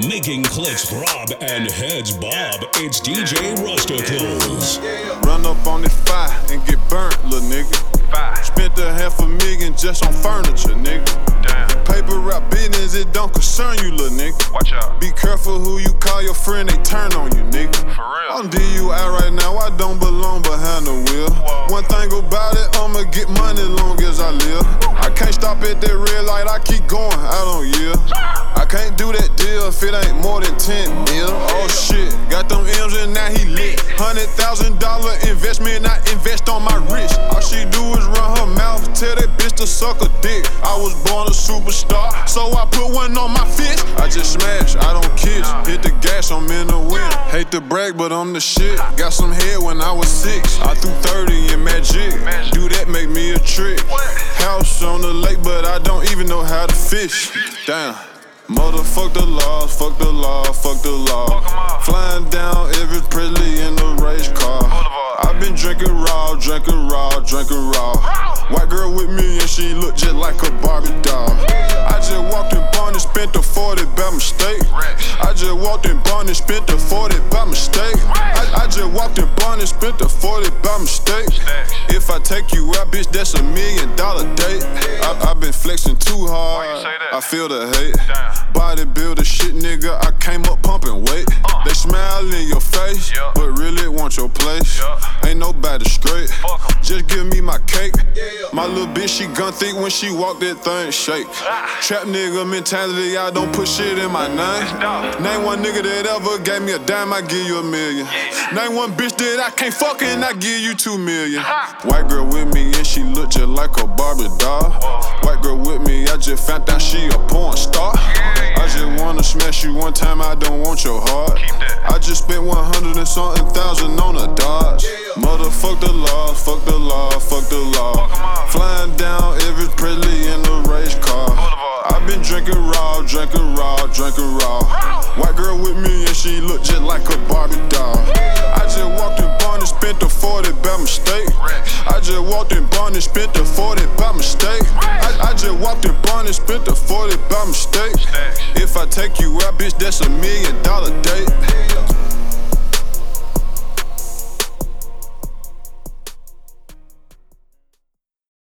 Making clicks Rob and heads Bob. It's DJ Rusticles. Run up on this fire and get burnt, little nigga. Spent $500,000 just on furniture, nigga. Paper route business, it don't concern you, little nigga. Watch out. Be careful who you call your friend, they turn on you, nigga. For real. I'm DUI right now, I don't belong behind the wheel. Whoa. One thing about it, I'ma get money long as I live. I can't stop at that red light, I keep going, I don't yield. I can't do that deal if it ain't more than 10 mil. Oh shit, got them M's and now he lit. $100,000 investment, I invest on my wrist. All she do is run her mouth, tell that bitch to suck a dick. I was born a superstar, so I put one on my fist. I just smash, I don't kiss. Hit the gas, I'm in the wind. Hate to brag, but I'm the shit. Got some head when I was 6. I threw 30 in magic. Do that make me a trick. House on the lake, but I don't even know how to fish. Damn. Motherfuck the law, fuck the law, fuck the law. Flying down every Presley in the race car. I've been drinking raw, drinking raw, drinking raw. White girl with me and she look just like a Barbie doll. I just walked in Barney, spent the 40 by mistake. I just walked in Barney, spent the 40 by mistake. I just walked in Barney, spent the 40 by mistake. If I take you out, bitch, that's $1 million date. I've been flexing too hard, I feel the hate. Bodybuilder shit, nigga, I came up pumping weight. They smile in your face, but really want your place. Ain't nobody straight, just give me my cake. My little bitch, she gun thick when she walk, that thing shake. Trap nigga mentality, I don't put shit in my name. Name one nigga that ever gave me a dime, I give you $1 million. Name one bitch that I can't fuck and I give you $2 million. White girl with me and she look just like a Barbie doll. White girl with me, I just found out she a porn star. I just wanna smash you one time, I don't want your heart. I just spent 100 and something thousand on a Dodge. Motherfuck the law, fuck the law, fuck the law. Flying down every Presley in the race car. I've been drinking raw, drinking raw, drinking raw. White girl with me and she look just like a Barbie doll. I just walked in Barney, spent the 40 by mistake. I just walked in Barney, spent the 40